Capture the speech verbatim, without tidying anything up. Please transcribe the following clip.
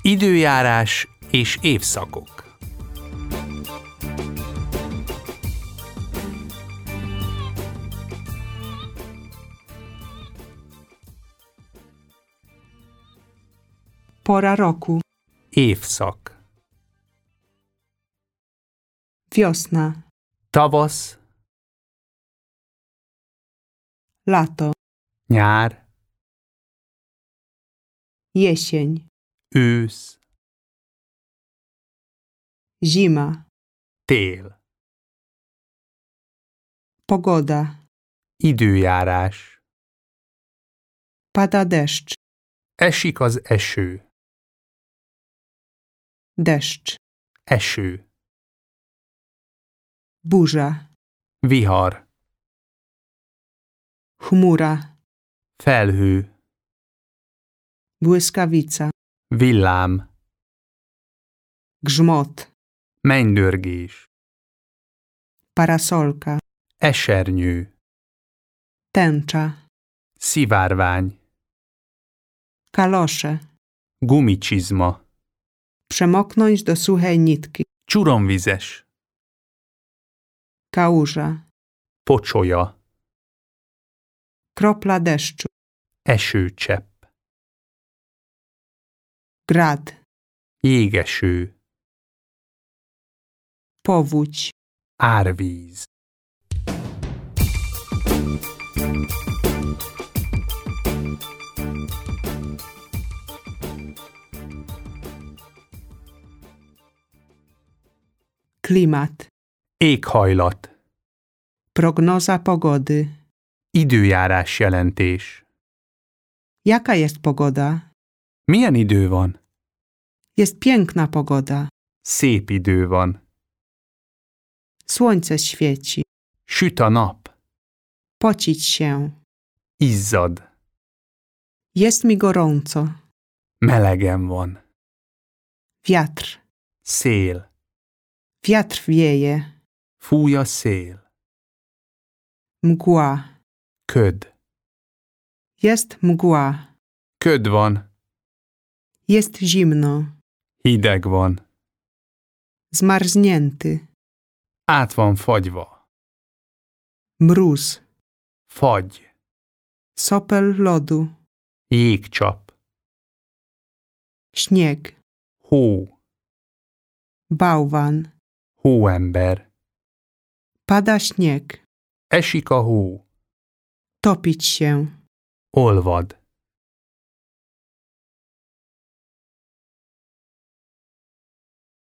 Időjárás és évszakok. Pora roku. Évszak. Wiosna. Tavasz, Lato. nyár, Jesień. ősz, Zima. tél. Pogoda. Időjárás. Pada deszcz. Esik az eső. Deszcz. Eső. Burza. Vihar. Chmura. Felhő. Błyskawica. Villám. Grzmot. Mennydörgés. Parasolka. Esernyő. Tęcza. Szivárvány. Kalosze. Gumicsizma. Przemoknąć do suchej nitki. Csuromvizes. Kałuża. Pocsolya. Kropla deszczu. Esőcsepp. Grad. Jégeső. Powódź. Árvíz. Klimat. Éghajlat. Prognoza pogody. Időjárás jelentés. Jaka jest pogoda? Milyen idő van? Jest piękna pogoda. Szép idő van. Słońce świeci. Süt a nap. Pocić się. Izzad. Jest mi gorąco. Melegen van. Wiatr. Szél. Wiatr wieje. Fúj a szél. Mgła. Köd. Jest mgła. Köd van. Jest zimno. Hideg van. Zmarznięty. Át van fagyva. Mróz. Fagy. Sopel lodu. Jégcsap. Śnieg. Hó. Bałwan. Hóember. Pada śnieg. Esik a hó. Topić się. Olvad.